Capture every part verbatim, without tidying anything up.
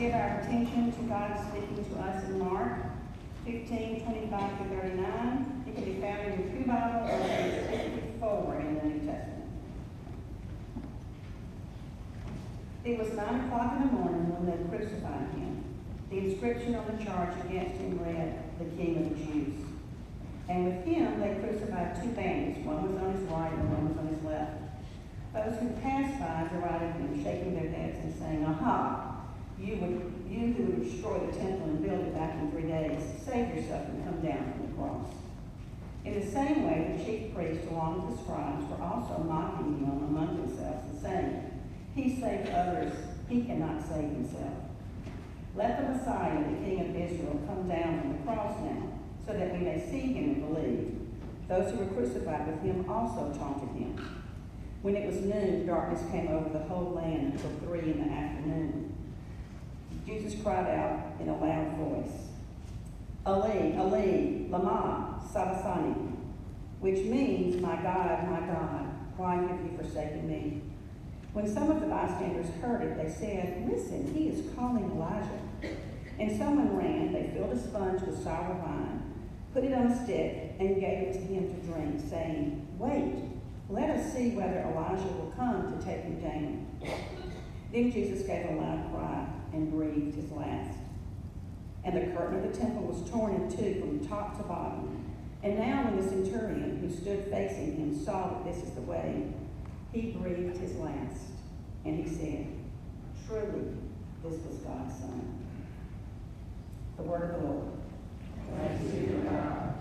give our attention to God speaking to us in Mark fifteen, twenty-five through thirty-nine. It can be found in your pew Bible or page fifty-four in the New Testament. It was nine o'clock in the morning when they crucified him. The inscription on the charge against him read, "The King of the Jews." And with him they crucified two bandits. One was on his right and one was on his left. Those who passed by derided him, shaking their heads and saying, "Aha! You would, you who would destroy the temple and build it back in three days, save yourself and come down from the cross." In the same way, the chief priests, along with the scribes, were also mocking him among themselves and saying, "He saved others, he cannot save himself. Let the Messiah, the King of Israel, come down from the cross now, so that we may see him and believe." Those who were crucified with him also taunted him. When it was noon, darkness came over the whole land until three in the afternoon. Jesus cried out in a loud voice, "Eli, Eli, lama sabachthani," which means, "My God, my God, why have you forsaken me?" When some of the bystanders heard it, they said, "Listen, he is calling Elijah." And someone ran, they filled a sponge with sour wine, put it on a stick, and gave it to him to drink, saying, "Wait, let us see whether Elijah will come to take him down." Then Jesus gave a loud cry and breathed his last. And the curtain of the temple was torn in two from top to bottom. And now when the centurion who stood facing him saw that this is the way, he breathed his last. And he said, "Truly, this was God's Son." The word of the Lord. Thanks be to God.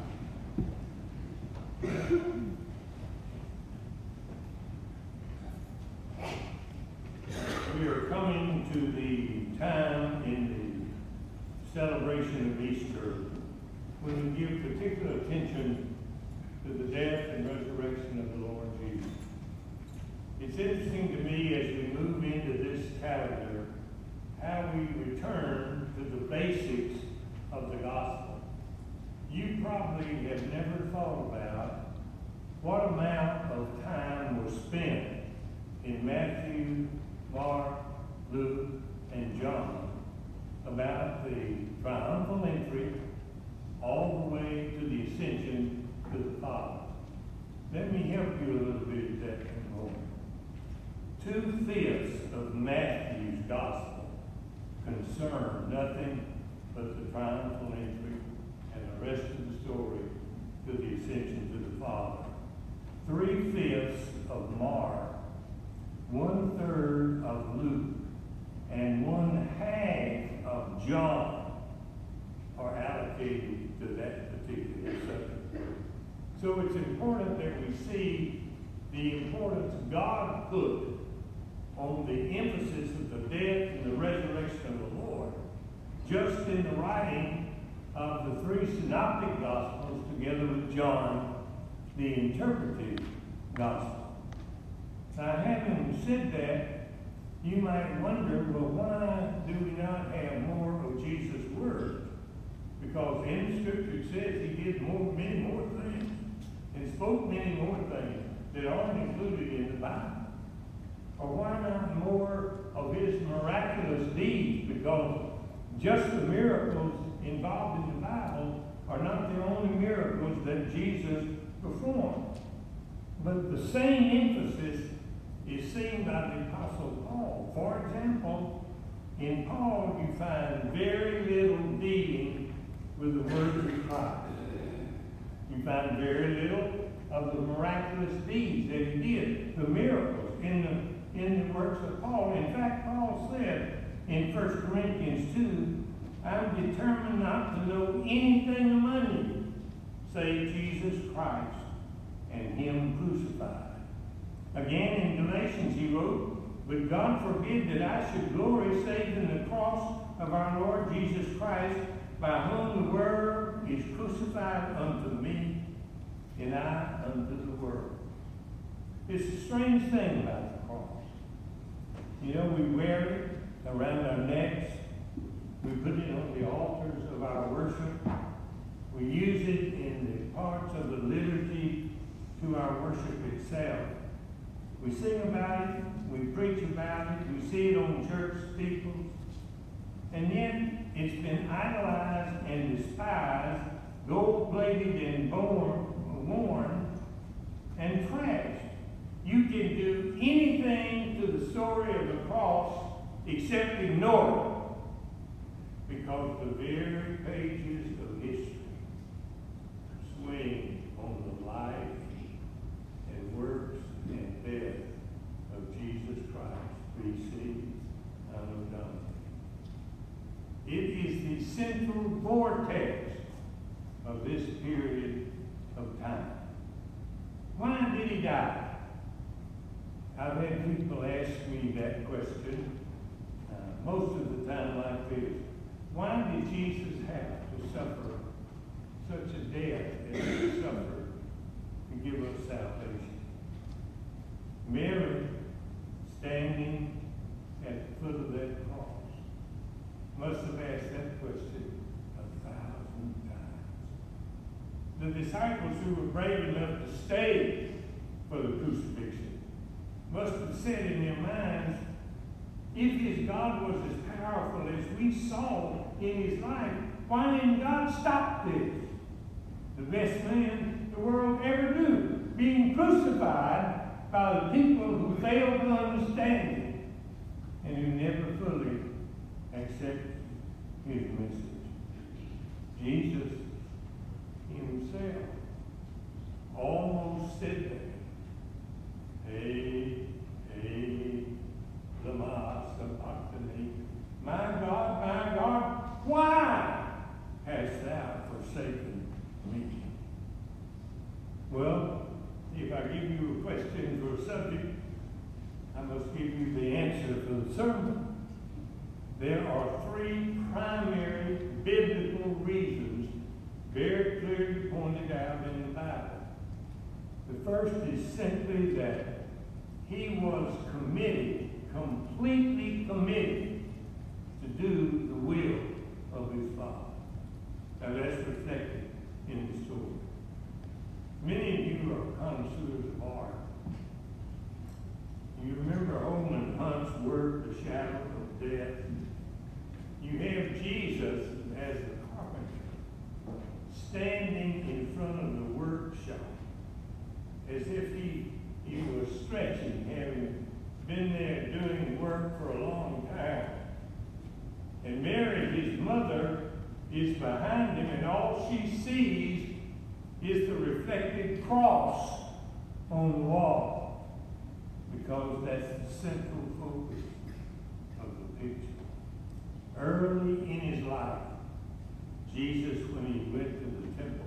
We are coming to the time in the celebration of Easter when we give particular attention to the death and resurrection of the Lord Jesus. It's interesting to me as we move into this calendar how we return to the basics of the gospel. You probably have never thought about what amount of time was spent in Matthew, Mark, Luke, and John about the triumphal entry all the way to the ascension to the Father. Let me help you a little bit at that moment. Two-fifths of Matthew's gospel concern nothing but the triumphal entry and the rest of the story to the ascension to the Father. Three-fifths of Mark, one-third of Luke, and one-half of John are allocated to that particular subject. So it's important that we see the importance God put on the emphasis of the death and the resurrection of the Lord just in the writing of the three synoptic gospels together with John, the interpretive gospel. Now, having said that, you might wonder, well, why do we not have more of Jesus' words? Because in the Scripture it says he did more, many more things and spoke many more things that aren't included in the Bible. Or why not more of his miraculous deeds? Because just the miracles involved in the Bible are not the only miracles that Jesus performed. But the same emphasis is seen by the Apostle Paul. For example, in Paul you find very little dealing with the words of Christ. You find very little of the miraculous deeds that he did, the miracles in the, in the works of Paul. In fact, Paul said in First Corinthians two, "I'm determined not to know anything among you save Jesus Christ and him crucified." Again, in Galatians he wrote, "But God forbid that I should glory save in the cross of our Lord Jesus Christ, by whom the word is crucified unto me, and I unto the world." It's a strange thing about the cross. You know, we wear it around our necks. We put it on the altars of our worship. We use it in the parts of the liturgy to our worship itself. We sing about it, we preach about it, we see it on church steeples. and yet it's been idolized and despised, gold-plated and born, worn, and trashed. You can do anything to the story of the cross except ignore it, because the very pages of history swing on the life and works and death of Jesus Christ, B C and Done. It is the central vortex of this period of time. Why did he die? I've had people ask me that question uh, most of the time like this. Why did Jesus have to suffer such a death as he suffered to give us salvation? Mary, standing at the foot of that cross, must have asked that question a thousand times. The disciples who were brave enough to stay for the crucifixion must have said in their minds, if his God was as powerful as we saw in his life, why didn't God stop this? The best man the world ever knew, being crucified by the people who failed to understand it and who never fully accepted his message. Jesus himself almost said that. Hey, hey, lama sabachthani. My God, my God, why hast thou forsaken me? Well, if I give you a question for a subject, I must give you the answer for the sermon. There are three primary biblical reasons very clearly pointed out in the Bible. The first is simply that he was committed, completely committed to do the will of his Father. Now that's reflected in the story. Many of you are connoisseurs of art. You remember Holman Hunt's work, The Shadow of Death? You have Jesus as the carpenter standing in front of the workshop as if he, he was stretching, having been there doing work for a long time. And Mary, his mother, is behind him, and all she sees is the reflected cross on the wall, because that's the central focus of the picture. Early in his life, Jesus, when he went to the temple,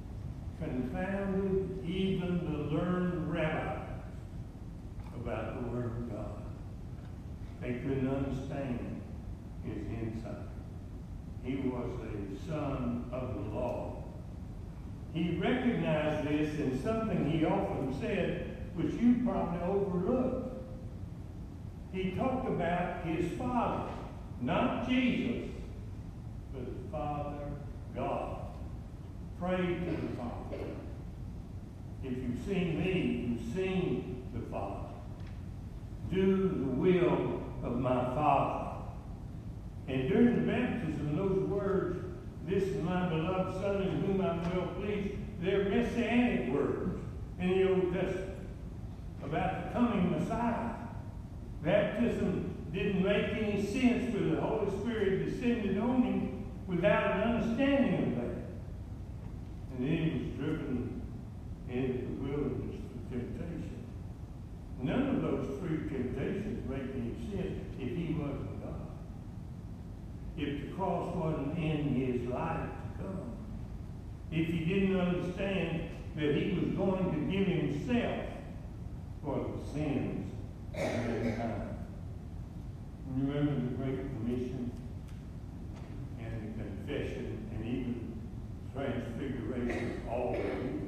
confounded even the learned rabbis about the Word of God. They couldn't understand his insight. He was a son of the law. He recognized this in something he often said, which you probably overlooked. He talked about his Father, not Jesus, but the Father, God. Pray to the Father. If you've seen me, you've seen the Father. Do the will of my Father. And during the baptism, those words, this is my beloved Son in whom I'm well pleased, they're messianic words in the Old Testament about the coming Messiah. Baptism didn't make any sense when the Holy Spirit descended on him without an understanding of that. And then he was driven into the wilderness for temptation. None of those three temptations make any sense if he wasn't God. If the cross wasn't in his life to come. If he didn't understand that he was going to give himself for the sins of mankind. Remember the Great Commission and the confession and even transfiguration of all the people.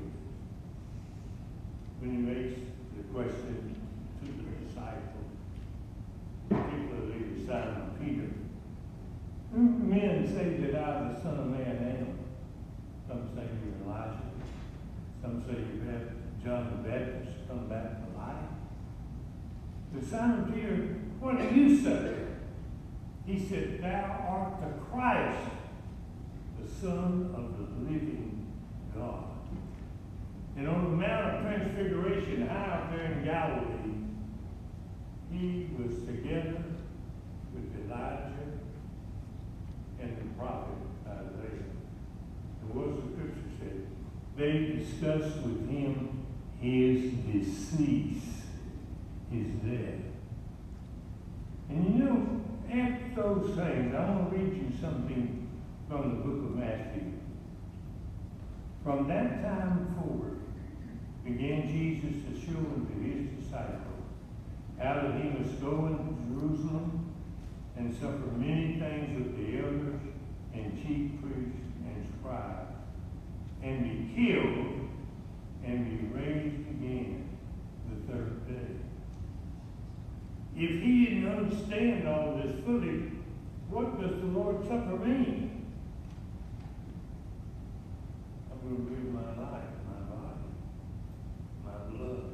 When he makes the question to the disciples, particularly Simon Peter, who do men say that I, the Son of Man, am? Some say you're Elijah. Some say you have John the Baptist come back to life. To Simon Peter, what do you say? He said, thou art the Christ, the Son of the living God. And on the Mount of Transfiguration, high up there in Galilee, he was together with Elijah and the prophet Isaiah. And what the scripture said? They discussed with him his decease, his death. And you know, after those things, I want to read you something from the book of Matthew. From that time forward, began Jesus to show unto his disciples how that he must go into Jerusalem and suffer many things of the elders and chief priests and scribes, and be killed and be raised again the third day. If he didn't understand all this fully, what does the Lord's Supper mean? I'm going to give my life, my body, my blood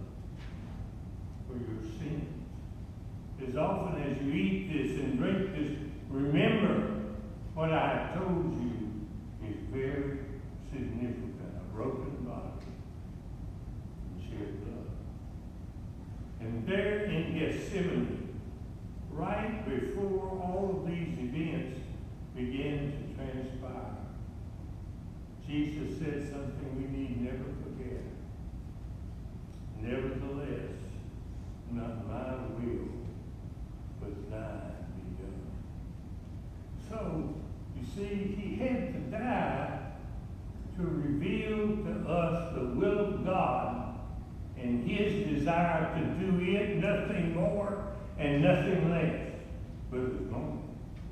for your sins. As often as you eat this and drink this, remember what I have told you is very significant. A broken body and shed blood. And there in Gethsemane, right before all of these events began to transpire, Jesus said something we need never forget. Nevertheless, not my will, but thine be done. So, you see, he had to die to reveal to us the will of God and his desire to do it, nothing more and nothing less. But it was wrong.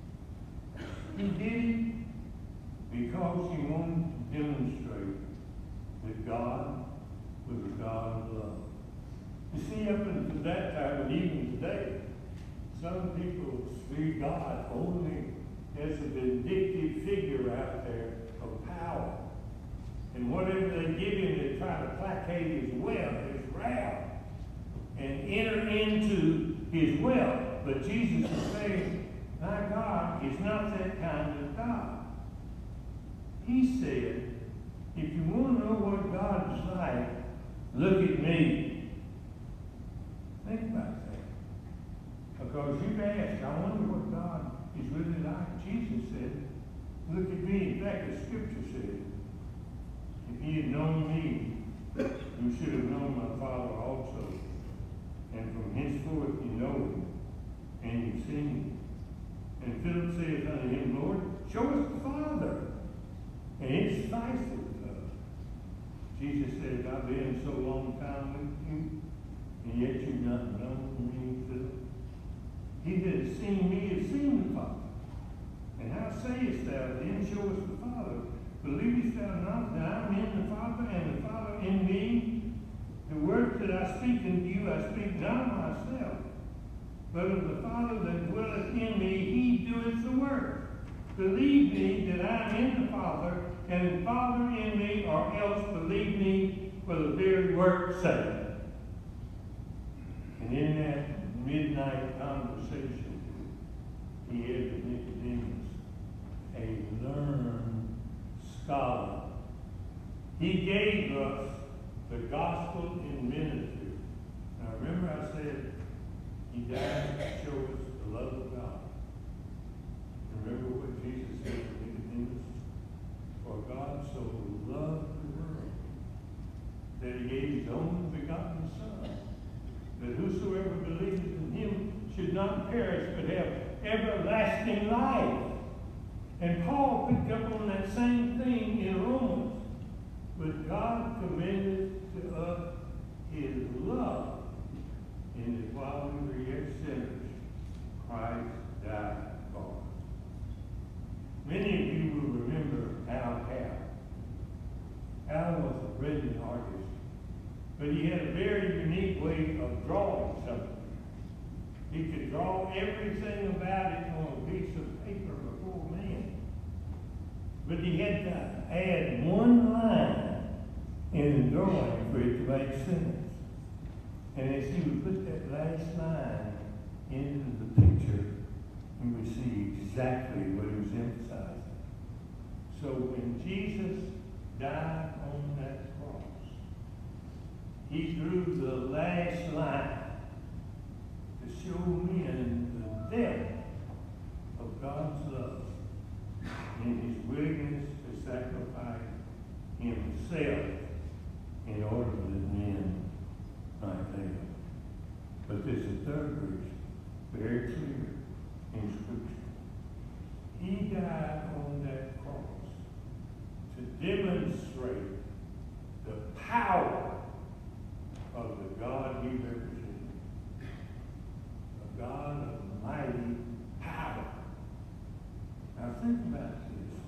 He did it because he wanted to demonstrate that God was a God of love. You see, up until that time, and even today, some people see God only as a vindictive figure out there of power. And whatever they give him, they try to placate his will, his wrath, and enter into his will. But Jesus is saying, my God is not that kind of God. He said, if you want to know what God is like, look at me. Think about that. Because you've asked, I wonder what God is really like. Jesus said, look at me. In fact, the scripture said, if ye had known me, you should have known my Father also. And from henceforth you know him, and you've seen him. And Philip saith unto him, Lord, show us the Father, and it sufficeth us. Jesus said, I've been so long time with you, and yet you've not known me, Philip. He that has seen me has seen the Father. And how sayest thou then, show us the Father? Believest thou not that I am in the Father, and the Father in me? The words that I speak unto you, I speak not of myself, but of the Father that dwelleth in me, he doeth the work. Believe me that I am in the Father, and the Father in me, or else believe me for the very work's sake. And in that midnight conversation, he had with Nicodemus, a learned scholar. He gave us the gospel in ministry. Now remember I said, he died to show us the love of God. Remember what Jesus said to Nicodemus? For God so loved the world that he gave his only begotten Son, that whosoever believes in him should not perish but have everlasting life. And Paul picked up on that same thing in Romans. But God commended to us his love, in that while we were yet sinners, Christ died for us. Many of you will remember Al Capp. Al was a brilliant artist, but he had a very unique way of drawing something. He could draw everything about it on a piece of paper before man. But he had to add one line in the drawing for it to make sense. And as he would put that last line into the picture, we would see exactly what he was emphasizing. So when Jesus died on that cross, he drew the last line to show men the depth of God's love in his willingness to sacrifice himself in order that men might live. But there's a third reason, very clear in Scripture. He died on that cross to demonstrate the power of the God he represented. A God of mighty power. Now think about this.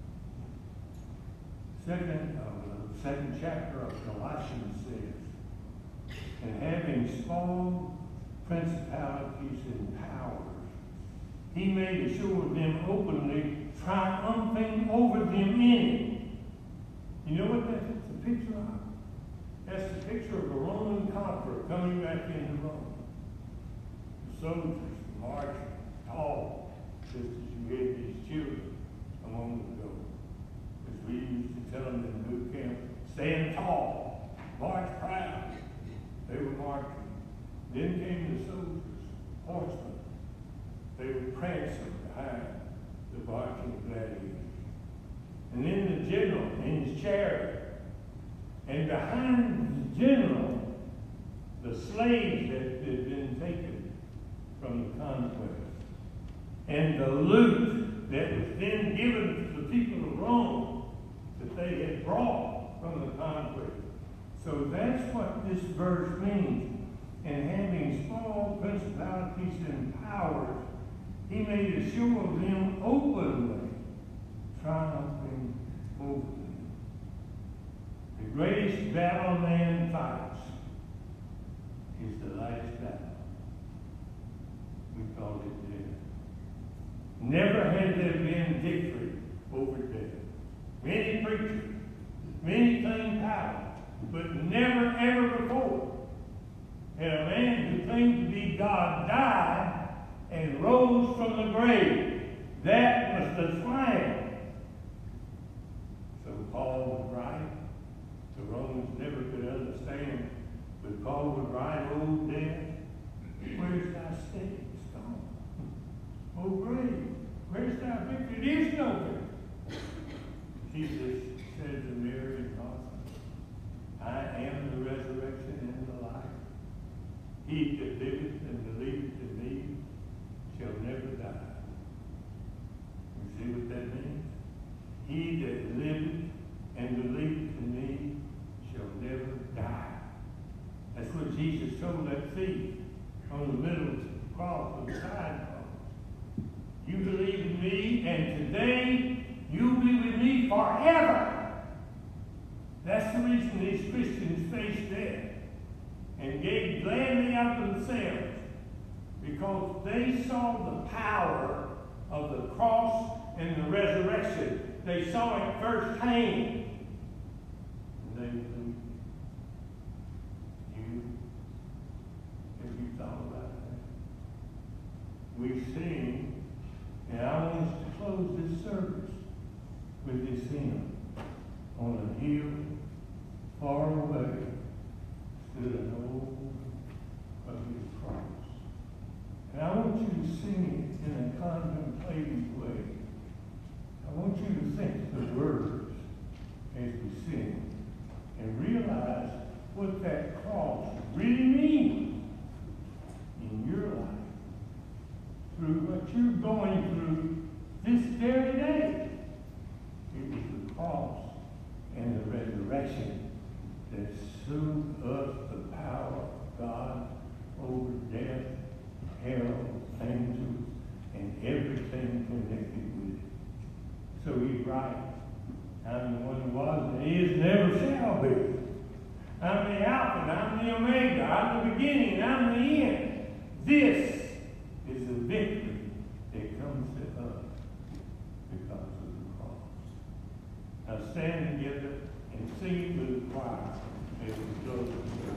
Second, uh, the second chapter of Colossians says, and having spawned principalities and powers, he made a show of them openly, triumphing over them in it. You know what that's a picture of? That's the picture of a Roman conqueror coming back into Rome. The soldiers marching tall, just as you had these children a moment ago. As we used to tell them in boot camp, stand tall, march proud. They were marching. Then came the soldiers, horsemen. They were prancing behind the marching gladiators. And then the general in his chariot. And behind the general, the slaves that had been taken from the conquest. And the loot that was then given to the people of Rome that they had brought from the conquest. So that's what this verse means. And having small principalities and powers, he made a show of them openly, triumphing over them. The greatest battle man fights is the last battle. We call it death. Never has there been victory over death. Many preachers, many claim power, but never ever before had a man who claimed to be God died and rose from the grave. That was the slam. So Paul would write. The Romans never could understand, but Paul would write, "O death, where's thy sting? It's gone. O grave, where's thy victory? It is no victory." Jesus said to Mary and Martha, "I am the resurrection and the life. He that liveth and believeth in me shall never die." You see what that means? He that liveth and believeth in me shall never die. That's what Jesus told that thief on the middle of the cross, of the side cross. You believe in me, and today you'll be with me forever. That's the reason these Christians face death and gave gladly up themselves, because they saw the power of the cross and the resurrection. They saw it firsthand. And they believed. You, have you thought about that? We sing, and I want us to close this service with this hymn. On a hill far away stood an old rugged cross. And I want you to sing it in a contemplative way. I want you to think the words as we sing and realize what that cross really means in your life through what you're going through this very day. It was the cross and the resurrection that showed us the power of God over death, hell, angels, and everything connected with it. So he's right. I'm the one who was and is, never shall be. I'm the Alpha, I'm the Omega, I'm the beginning, I'm the end. This is the victory that comes to us because of the cross. Now stand together and sing with the choir as we close.